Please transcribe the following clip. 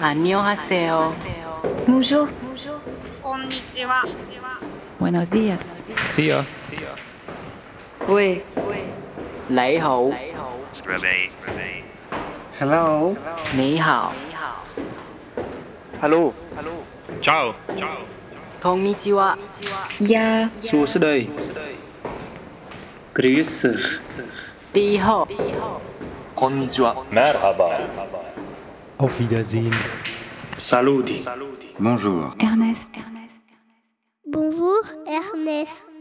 안녕하세요. Bonjour. こんにちは。 Buenos días. See ya. Oui. 你好 Hello. 你好 Hello. Ciao. こんにちは Ja. 苏是đây. Grüße. 你好 Konnichiwa. Merhaba. Auf Wiedersehen. Saluti. Bonjour. Ernest. Bonjour Ernest.